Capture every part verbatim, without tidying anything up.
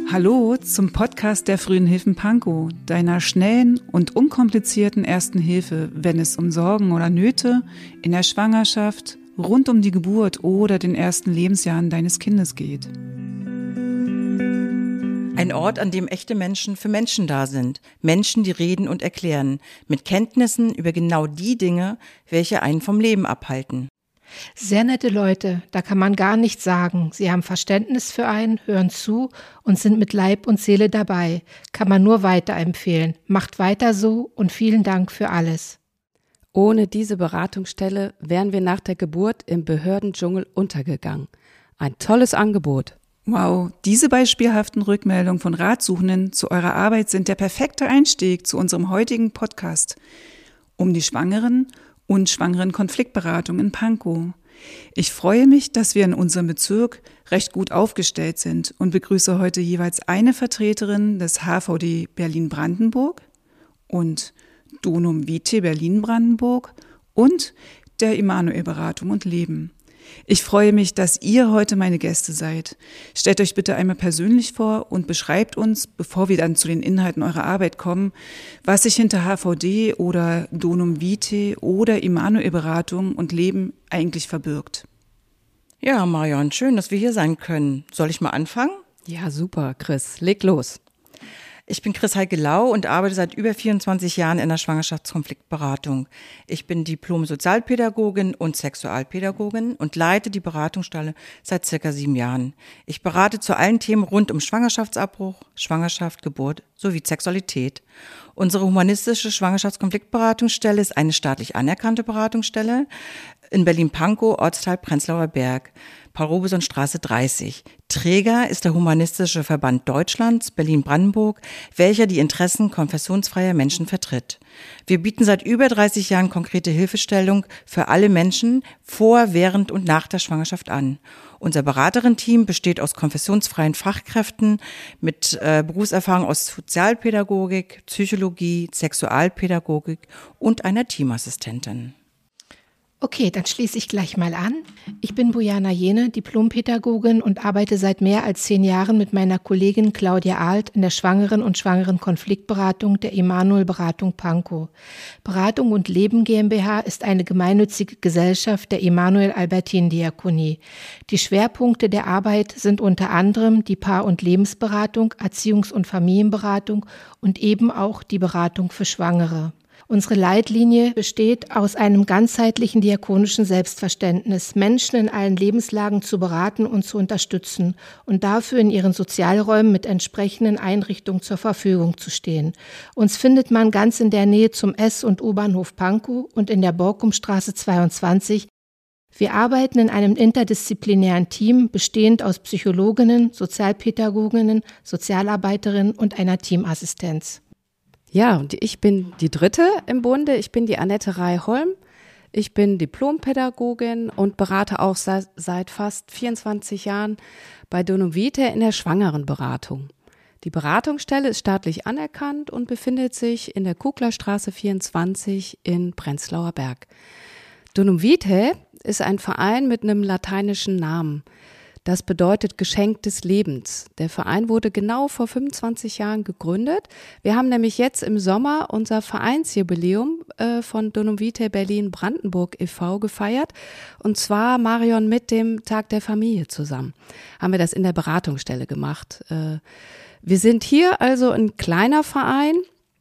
Hallo zum Podcast der Frühen Hilfen Pankow, deiner schnellen und unkomplizierten ersten Hilfe, wenn es um Sorgen oder Nöte in der Schwangerschaft, rund um die Geburt oder den ersten Lebensjahren deines Kindes geht. Ein Ort, an dem echte Menschen für Menschen da sind. Menschen, die reden und erklären, mit Kenntnissen über genau die Dinge, welche einen vom Leben abhalten. Sehr nette Leute, da kann man gar nichts sagen. Sie haben Verständnis für einen, hören zu und sind mit Leib und Seele dabei. Kann man nur weiterempfehlen. Macht weiter so und vielen Dank für alles. Ohne diese Beratungsstelle wären wir nach der Geburt im Behördendschungel untergegangen. Ein tolles Angebot. Wow, diese beispielhaften Rückmeldungen von Ratsuchenden zu eurer Arbeit sind der perfekte Einstieg zu unserem heutigen Podcast um die Schwangeren und Schwangeren-Konfliktberatung in Pankow. Ich freue mich, dass wir in unserem Bezirk recht gut aufgestellt sind und begrüße heute jeweils eine Vertreterin des H V D Berlin-Brandenburg und Donum Vitae Berlin-Brandenburg und der Emanuel-Beratung und Leben. Ich freue mich, dass ihr heute meine Gäste seid. Stellt euch bitte einmal persönlich vor und beschreibt uns, bevor wir dann zu den Inhalten eurer Arbeit kommen, was sich hinter H V D oder Donum Vitae oder Emanuel-Beratung und Leben eigentlich verbirgt. Ja, Marion, schön, dass wir hier sein können. Soll ich mal anfangen? Ja, super, Chris. Leg los. Ich bin Chris Heike-Lau und arbeite seit über vierundzwanzig Jahren in der Schwangerschaftskonfliktberatung. Ich bin Diplom-Sozialpädagogin und Sexualpädagogin und leite die Beratungsstelle seit circa sieben Jahren. Ich berate zu allen Themen rund um Schwangerschaftsabbruch, Schwangerschaft, Geburt sowie Sexualität. Unsere humanistische Schwangerschaftskonfliktberatungsstelle ist eine staatlich anerkannte Beratungsstelle in Berlin-Pankow, Ortsteil Prenzlauer Berg, Paul-Robeson-Straße dreißig. Träger ist der Humanistische Verband Deutschlands, Berlin-Brandenburg, welcher die Interessen konfessionsfreier Menschen vertritt. Wir bieten seit über dreißig Jahren konkrete Hilfestellung für alle Menschen vor, während und nach der Schwangerschaft an. Unser Beraterin-Team besteht aus konfessionsfreien Fachkräften mit äh, Berufserfahrung aus Sozialpädagogik, Psychologie, Sexualpädagogik und einer Teamassistentin. Okay, dann schließe ich gleich mal an. Ich bin Bojana Jene, Diplompädagogin und arbeite seit mehr als zehn Jahren mit meiner Kollegin Claudia Ahlt in der Schwangeren- und Schwangeren-Konfliktberatung der Emanuel-Beratung Pankow. Beratung und Leben GmbH ist eine gemeinnützige Gesellschaft der Emanuel-Albertin-Diakonie. Die Schwerpunkte der Arbeit sind unter anderem die Paar- und Lebensberatung, Erziehungs- und Familienberatung und eben auch die Beratung für Schwangere. Unsere Leitlinie besteht aus einem ganzheitlichen diakonischen Selbstverständnis, Menschen in allen Lebenslagen zu beraten und zu unterstützen und dafür in ihren Sozialräumen mit entsprechenden Einrichtungen zur Verfügung zu stehen. Uns findet man ganz in der Nähe zum S- und U-Bahnhof Pankow und in der Borkumstraße zweiundzwanzig. Wir arbeiten in einem interdisziplinären Team, bestehend aus Psychologinnen, Sozialpädagoginnen, Sozialarbeiterinnen und einer Teamassistenz. Ja, und ich bin die Dritte im Bunde. Ich bin die Annette Rey-Holm. Ich bin Diplompädagogin und berate auch seit, seit fast vierundzwanzig Jahren bei Donum Vitae in der Schwangerenberatung. Die Beratungsstelle ist staatlich anerkannt und befindet sich in der Kuglerstraße vierundzwanzig in Prenzlauer Berg. Donum Vitae ist ein Verein mit einem lateinischen Namen. Das bedeutet Geschenk des Lebens. Der Verein wurde genau vor fünfundzwanzig Jahren gegründet. Wir haben nämlich jetzt im Sommer unser Vereinsjubiläum äh, von Donum Vitae Berlin-Brandenburg e V gefeiert. Und zwar, Marion, mit dem Tag der Familie zusammen. Haben wir das in der Beratungsstelle gemacht. Äh, wir sind hier also ein kleiner Verein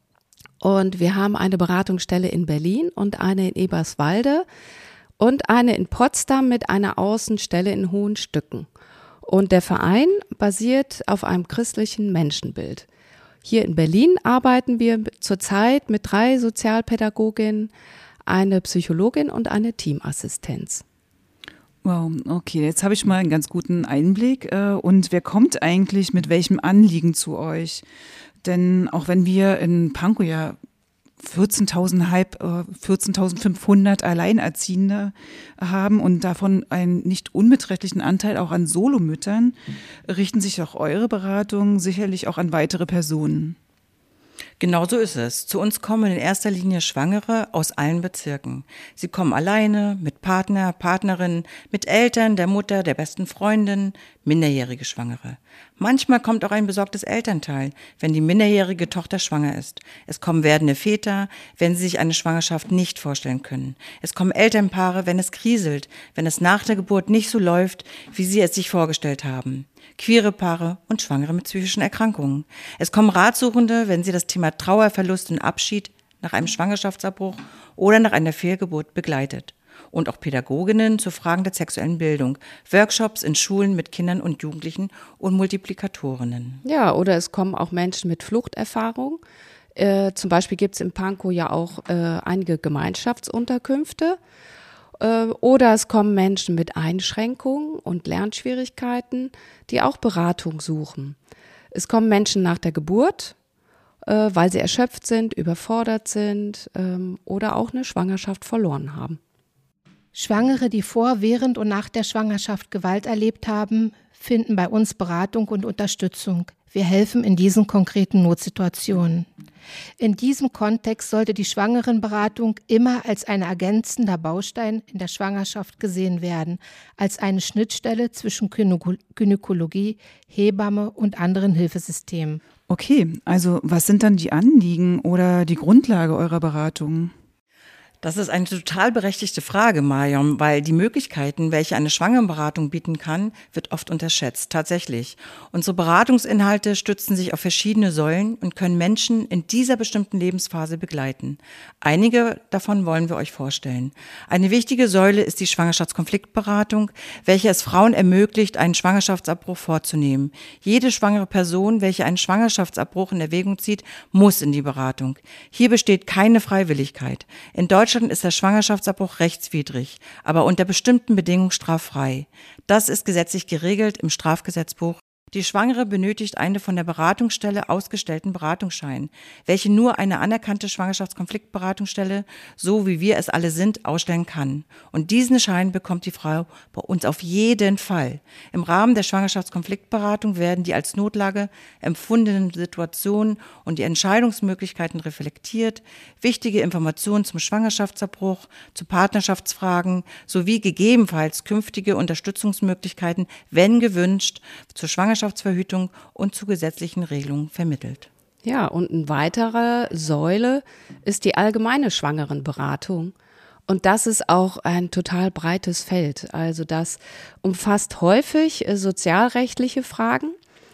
und wir haben eine Beratungsstelle in Berlin und eine in Eberswalde und eine in Potsdam mit einer Außenstelle in Hohenstücken. Und der Verein basiert auf einem christlichen Menschenbild. Hier in Berlin arbeiten wir zurzeit mit drei Sozialpädagoginnen, eine Psychologin und eine Teamassistenz. Wow, okay, jetzt habe ich mal einen ganz guten Einblick. Und wer kommt eigentlich mit welchem Anliegen zu euch? Denn auch wenn wir in Pankow ja vierzehntausendfünfhundert Alleinerziehende haben und davon einen nicht unbeträchtlichen Anteil auch an Solomüttern, richten sich auch eure Beratungen sicherlich auch an weitere Personen. Genau so ist es. Zu uns kommen in erster Linie Schwangere aus allen Bezirken. Sie kommen alleine, mit Partner, Partnerin, mit Eltern, der Mutter, der besten Freundin, minderjährige Schwangere. Manchmal kommt auch ein besorgtes Elternteil, wenn die minderjährige Tochter schwanger ist. Es kommen werdende Väter, wenn sie sich eine Schwangerschaft nicht vorstellen können. Es kommen Elternpaare, wenn es kriselt, wenn es nach der Geburt nicht so läuft, wie sie es sich vorgestellt haben. Queere Paare und Schwangere mit psychischen Erkrankungen. Es kommen Ratsuchende, wenn sie das Thema Trauer, Verlust und Abschied nach einem Schwangerschaftsabbruch oder nach einer Fehlgeburt begleitet. Und auch Pädagoginnen zu Fragen der sexuellen Bildung, Workshops in Schulen mit Kindern und Jugendlichen und Multiplikatorinnen. Ja, oder es kommen auch Menschen mit Fluchterfahrung. Äh, zum Beispiel gibt es in Pankow ja auch äh, einige Gemeinschaftsunterkünfte. Äh, oder es kommen Menschen mit Einschränkungen und Lernschwierigkeiten, die auch Beratung suchen. Es kommen Menschen nach der Geburt, äh, weil sie erschöpft sind, überfordert sind ähm, oder auch eine Schwangerschaft verloren haben. Schwangere, die vor, während und nach der Schwangerschaft Gewalt erlebt haben, finden bei uns Beratung und Unterstützung. Wir helfen in diesen konkreten Notsituationen. In diesem Kontext sollte die Schwangerenberatung immer als ein ergänzender Baustein in der Schwangerschaft gesehen werden, als eine Schnittstelle zwischen Gynäkologie, Hebamme und anderen Hilfesystemen. Okay, also was sind dann die Anliegen oder die Grundlage eurer Beratung? Das ist eine total berechtigte Frage, Marion, weil die Möglichkeiten, welche eine Schwangerenberatung bieten kann, wird oft unterschätzt. Tatsächlich. Unsere Beratungsinhalte stützen sich auf verschiedene Säulen und können Menschen in dieser bestimmten Lebensphase begleiten. Einige davon wollen wir euch vorstellen. Eine wichtige Säule ist die Schwangerschaftskonfliktberatung, welche es Frauen ermöglicht, einen Schwangerschaftsabbruch vorzunehmen. Jede schwangere Person, welche einen Schwangerschaftsabbruch in Erwägung zieht, muss in die Beratung. Hier besteht keine Freiwilligkeit. In Deutschland In Deutschland ist der Schwangerschaftsabbruch rechtswidrig, aber unter bestimmten Bedingungen straffrei. Das ist gesetzlich geregelt im Strafgesetzbuch. Die Schwangere benötigt einen von der Beratungsstelle ausgestellten Beratungsschein, welche nur eine anerkannte Schwangerschaftskonfliktberatungsstelle, so wie wir es alle sind, ausstellen kann. Und diesen Schein bekommt die Frau bei uns auf jeden Fall. Im Rahmen der Schwangerschaftskonfliktberatung werden die als Notlage empfundenen Situationen und die Entscheidungsmöglichkeiten reflektiert, wichtige Informationen zum Schwangerschaftsabbruch, zu Partnerschaftsfragen sowie gegebenenfalls künftige Unterstützungsmöglichkeiten, wenn gewünscht, zur Schwangerschaftsverhütung und zu gesetzlichen Regelungen vermittelt. Ja, und eine weitere Säule ist die allgemeine Schwangerenberatung. Und das ist auch ein total breites Feld. Also das umfasst häufig äh, sozialrechtliche Fragen.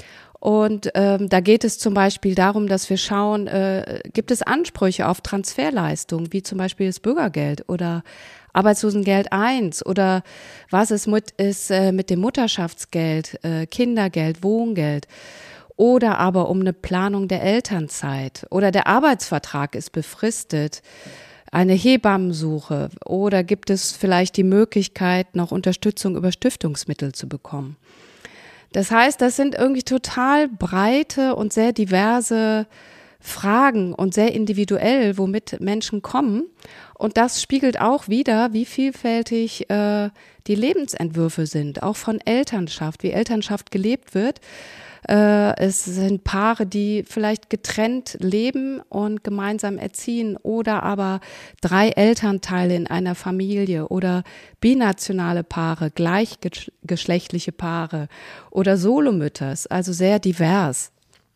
Und ähm, da geht es zum Beispiel darum, dass wir schauen, äh, gibt es Ansprüche auf Transferleistungen, wie zum Beispiel das Bürgergeld oder Arbeitslosengeld eins oder was es mit, ist äh, mit dem Mutterschaftsgeld, äh, Kindergeld, Wohngeld oder aber um eine Planung der Elternzeit oder der Arbeitsvertrag ist befristet, eine Hebammensuche oder gibt es vielleicht die Möglichkeit, noch Unterstützung über Stiftungsmittel zu bekommen. Das heißt, das sind irgendwie total breite und sehr diverse Fragen und sehr individuell, womit Menschen kommen. Und das spiegelt auch wider, wie vielfältig äh, die Lebensentwürfe sind, auch von Elternschaft, wie Elternschaft gelebt wird. Äh, es sind Paare, die vielleicht getrennt leben und gemeinsam erziehen oder aber drei Elternteile in einer Familie oder binationale Paare, gleichgeschlechtliche Paare oder Solomütters, also sehr divers.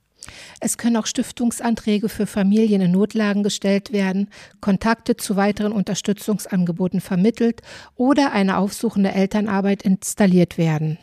Es können auch Stiftungsanträge für Familien in Notlagen gestellt werden, Kontakte zu weiteren Unterstützungsangeboten vermittelt oder eine aufsuchende Elternarbeit installiert werden.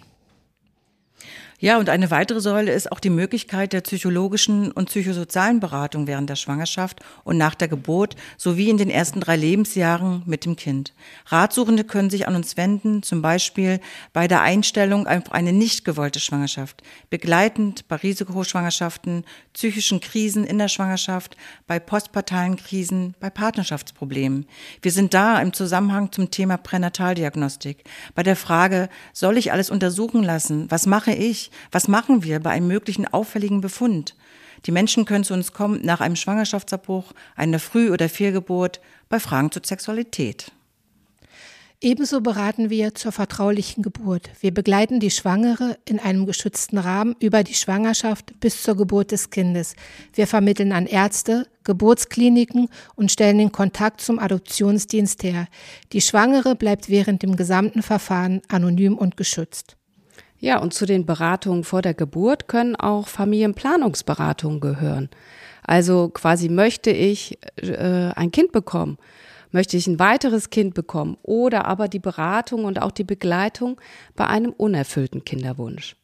Ja, und eine weitere Säule ist auch die Möglichkeit der psychologischen und psychosozialen Beratung während der Schwangerschaft und nach der Geburt sowie in den ersten drei Lebensjahren mit dem Kind. Ratsuchende können sich an uns wenden, zum Beispiel bei der Einstellung auf eine nicht gewollte Schwangerschaft, begleitend bei Risikoschwangerschaften, psychischen Krisen in der Schwangerschaft, bei postpartalen Krisen, bei Partnerschaftsproblemen. Wir sind da im Zusammenhang zum Thema Pränataldiagnostik, bei der Frage, soll ich alles untersuchen lassen? Was mache ich? Was machen wir bei einem möglichen auffälligen Befund? Die Menschen können zu uns kommen nach einem Schwangerschaftsabbruch, einer Früh- oder Fehlgeburt, bei Fragen zur Sexualität. Ebenso beraten wir zur vertraulichen Geburt. Wir begleiten die Schwangere in einem geschützten Rahmen über die Schwangerschaft bis zur Geburt des Kindes. Wir vermitteln an Ärzte, Geburtskliniken und stellen den Kontakt zum Adoptionsdienst her. Die Schwangere bleibt während dem gesamten Verfahren anonym und geschützt. Ja, und zu den Beratungen vor der Geburt können auch Familienplanungsberatungen gehören. Also quasi möchte ich äh, ein Kind bekommen, möchte ich ein weiteres Kind bekommen oder aber die Beratung und auch die Begleitung bei einem unerfüllten Kinderwunsch.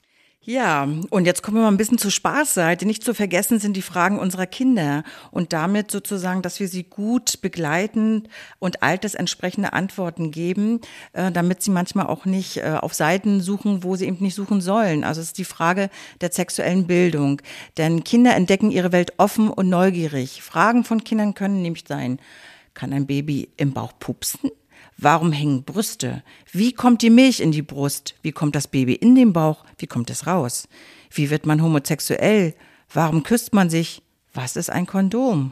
Ja, und jetzt kommen wir mal ein bisschen zur Spaßseite. Nicht zu vergessen sind die Fragen unserer Kinder und damit sozusagen, dass wir sie gut begleiten und altersentsprechende Antworten geben, äh, damit sie manchmal auch nicht äh, auf Seiten suchen, wo sie eben nicht suchen sollen. Also es ist die Frage der sexuellen Bildung. Denn Kinder entdecken ihre Welt offen und neugierig. Fragen von Kindern können nämlich sein: Kann ein Baby im Bauch pupsen? Warum hängen Brüste? Wie kommt die Milch in die Brust? Wie kommt das Baby in den Bauch? Wie kommt es raus? Wie wird man homosexuell? Warum küsst man sich? Was ist ein Kondom?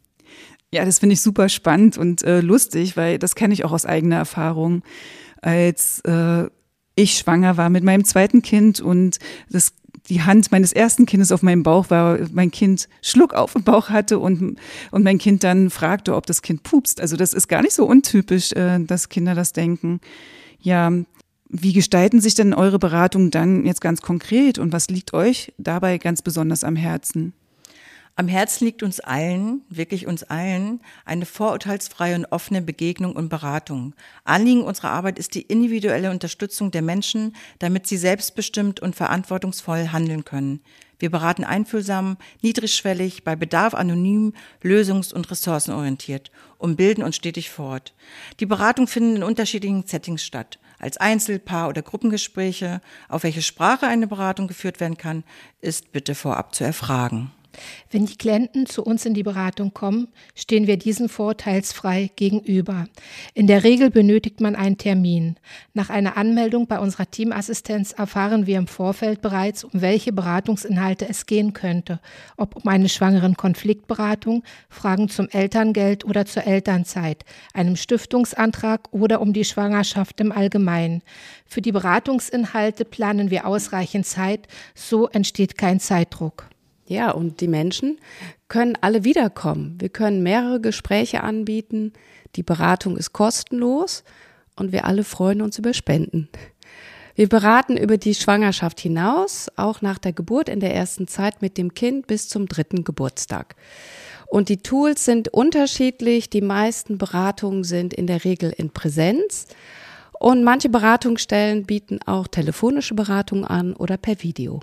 Ja, das finde ich super spannend und äh, lustig, weil das kenne ich auch aus eigener Erfahrung. Als äh, ich schwanger war mit meinem zweiten Kind und das die Hand meines ersten Kindes auf meinem Bauch war, mein Kind Schluck auf dem Bauch hatte und, und mein Kind dann fragte, ob das Kind pupst. Also das ist gar nicht so untypisch, äh, dass Kinder das denken. Ja, wie gestalten sich denn eure Beratungen dann jetzt ganz konkret und was liegt euch dabei ganz besonders am Herzen? Am Herzen liegt uns allen, wirklich uns allen, eine vorurteilsfreie und offene Begegnung und Beratung. Anliegen unserer Arbeit ist die individuelle Unterstützung der Menschen, damit sie selbstbestimmt und verantwortungsvoll handeln können. Wir beraten einfühlsam, niedrigschwellig, bei Bedarf anonym, lösungs- und ressourcenorientiert und bilden uns stetig fort. Die Beratungen finden in unterschiedlichen Settings statt. Als Einzel-, Paar- oder Gruppengespräche. Auf welche Sprache eine Beratung geführt werden kann, ist bitte vorab zu erfragen. Wenn die Klienten zu uns in die Beratung kommen, stehen wir diesen vorurteilsfrei gegenüber. In der Regel benötigt man einen Termin. Nach einer Anmeldung bei unserer Teamassistenz erfahren wir im Vorfeld bereits, um welche Beratungsinhalte es gehen könnte. Ob um eine Schwangeren-Konfliktberatung, Fragen zum Elterngeld oder zur Elternzeit, einem Stiftungsantrag oder um die Schwangerschaft im Allgemeinen. Für die Beratungsinhalte planen wir ausreichend Zeit, so entsteht kein Zeitdruck. Ja, und die Menschen können alle wiederkommen. Wir können mehrere Gespräche anbieten. Die Beratung ist kostenlos und wir alle freuen uns über Spenden. Wir beraten über die Schwangerschaft hinaus, auch nach der Geburt in der ersten Zeit mit dem Kind bis zum dritten Geburtstag. Und die Tools sind unterschiedlich. Die meisten Beratungen sind in der Regel in Präsenz. Und manche Beratungsstellen bieten auch telefonische Beratung an oder per Video.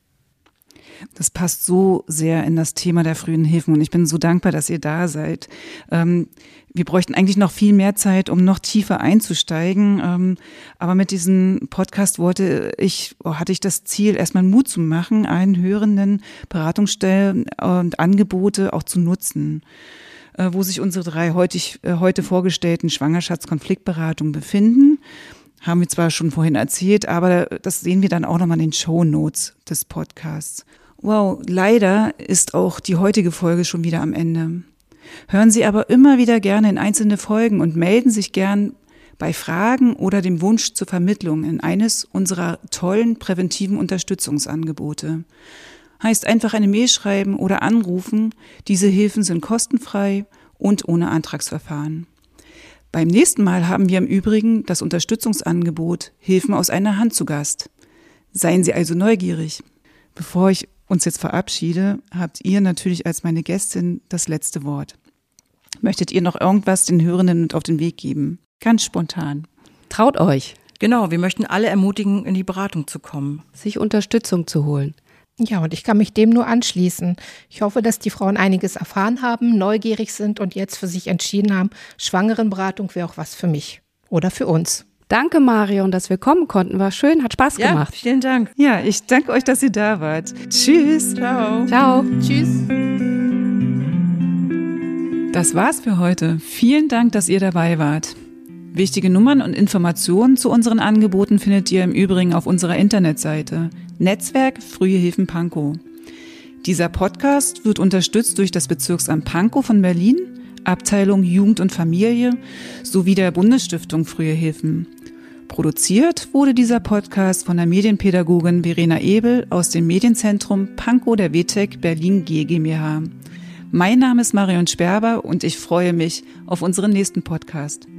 Das passt so sehr in das Thema der frühen Hilfen und ich bin so dankbar, dass ihr da seid. Ähm, wir bräuchten eigentlich noch viel mehr Zeit, um noch tiefer einzusteigen, ähm, aber mit diesem Podcast wollte ich, hatte ich das Ziel, erstmal Mut zu machen, allen hörenden Beratungsstellen und Angebote auch zu nutzen, äh, wo sich unsere drei heutig, äh, heute vorgestellten Schwangerschaftskonfliktberatungen befinden. Haben wir zwar schon vorhin erzählt, aber das sehen wir dann auch nochmal in den Shownotes des Podcasts. Wow, leider ist auch die heutige Folge schon wieder am Ende. Hören Sie aber immer wieder gerne in einzelne Folgen und melden sich gern bei Fragen oder dem Wunsch zur Vermittlung in eines unserer tollen präventiven Unterstützungsangebote. Heißt einfach eine Mail schreiben oder anrufen. Diese Hilfen sind kostenfrei und ohne Antragsverfahren. Beim nächsten Mal haben wir im Übrigen das Unterstützungsangebot Hilfen aus einer Hand zu Gast. Seien Sie also neugierig. Bevor ich uns jetzt verabschiede, habt ihr natürlich als meine Gästin das letzte Wort. Möchtet ihr noch irgendwas den Hörenden mit auf den Weg geben? Ganz spontan. Traut euch. Genau, wir möchten alle ermutigen, in die Beratung zu kommen. Sich Unterstützung zu holen. Ja, und ich kann mich dem nur anschließen. Ich hoffe, dass die Frauen einiges erfahren haben, neugierig sind und jetzt für sich entschieden haben, Schwangerenberatung wäre auch was für mich oder für uns. Danke, Marion, dass wir kommen konnten. War schön, hat Spaß Ja, gemacht. Vielen Dank. Ja, ich danke euch, dass ihr da wart. Tschüss. Ciao. Ciao. Tschüss. Das war's für heute. Vielen Dank, dass ihr dabei wart. Wichtige Nummern und Informationen zu unseren Angeboten findet ihr im Übrigen auf unserer Internetseite Netzwerk Frühe Hilfen Pankow. Dieser Podcast wird unterstützt durch das Bezirksamt Pankow von Berlin, Abteilung Jugend und Familie sowie der Bundesstiftung Frühe Hilfen. Produziert wurde dieser Podcast von der Medienpädagogin Verena Ebel aus dem Medienzentrum Pankow der W T E C Berlin G GmbH. Mein Name ist Marion Sperber und ich freue mich auf unseren nächsten Podcast.